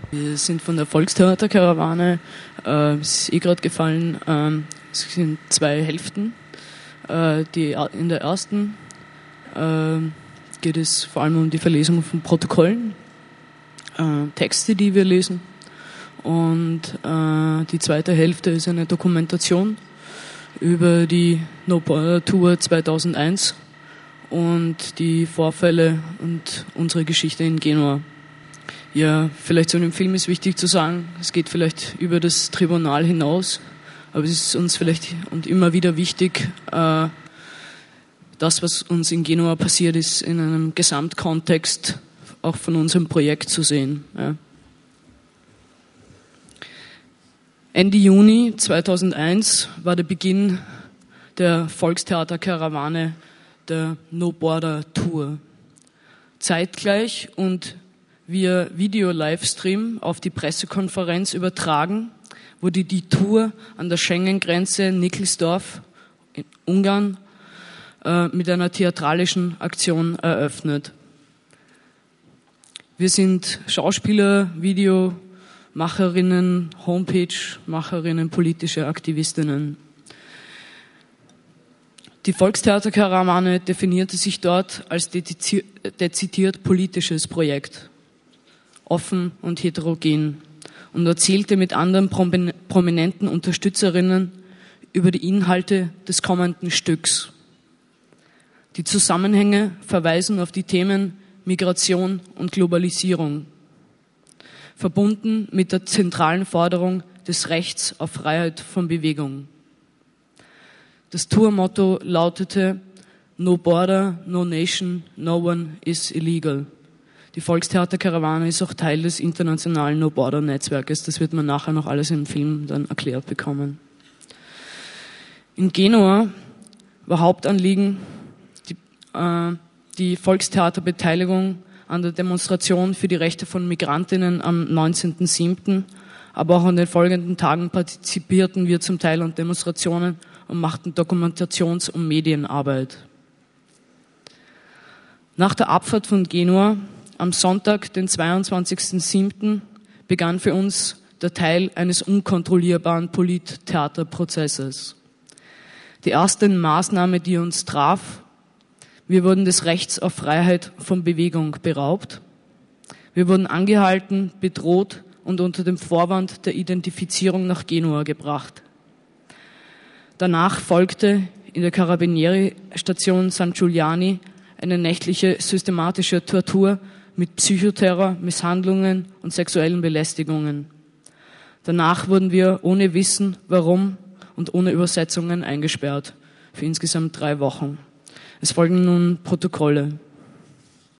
Wir sind von der Volkstheaterkarawane, ist gerade gefallen, es sind 2 Hälften. In der ersten geht es vor allem um die Verlesung von Protokollen, Texte, die wir lesen. Und die zweite Hälfte ist eine Dokumentation über die No Border Tour 2001 und die Vorfälle und unsere Geschichte in Genua. Ja, vielleicht zu dem Film ist wichtig zu sagen, es geht vielleicht über das Tribunal hinaus, aber es ist uns vielleicht und immer wieder wichtig, das, was uns in Genua passiert ist, in einem Gesamtkontext auch von unserem Projekt zu sehen. Ja. Ende Juni 2001 war der Beginn der Volkstheaterkarawane der No Border Tour. Zeitgleich und via Video-Livestream auf die Pressekonferenz übertragen, wurde die Tour an der Schengen-Grenze Nickelsdorf in Ungarn mit einer theatralischen Aktion eröffnet. Wir sind Schauspieler, Videomacherinnen, Homepage-Macherinnen, politische Aktivistinnen. Die Volkstheaterkarawane definierte sich dort als dezidiert politisches Projekt, offen und heterogen, und erzählte mit anderen prominenten Unterstützerinnen über die Inhalte des kommenden Stücks. Die Zusammenhänge verweisen auf die Themen Migration und Globalisierung, verbunden mit der zentralen Forderung des Rechts auf Freiheit von Bewegung. Das Tourmotto lautete No Border, No Nation, No One is Illegal. Die Volkstheaterkarawane ist auch Teil des internationalen No Border Netzwerkes. Das wird man nachher noch alles im Film dann erklärt bekommen. In Genua war Hauptanliegen die Volkstheaterbeteiligung an der Demonstration für die Rechte von Migrantinnen am 19.07., aber auch an den folgenden Tagen partizipierten wir zum Teil an Demonstrationen und machten Dokumentations- und Medienarbeit. Nach der Abfahrt von Genua am Sonntag, den 22.07., begann für uns der Teil eines unkontrollierbaren Polit-Theaterprozesses. Die erste Maßnahme, die uns traf: wir wurden des Rechts auf Freiheit von Bewegung beraubt. Wir wurden angehalten, bedroht und unter dem Vorwand der Identifizierung nach Genua gebracht. Danach folgte in der Carabinieri-Station San Giuliani eine nächtliche systematische Tortur mit Psychoterror, Misshandlungen und sexuellen Belästigungen. Danach wurden wir ohne Wissen, warum und ohne Übersetzungen eingesperrt für insgesamt 3 Wochen. Es folgen nun Protokolle.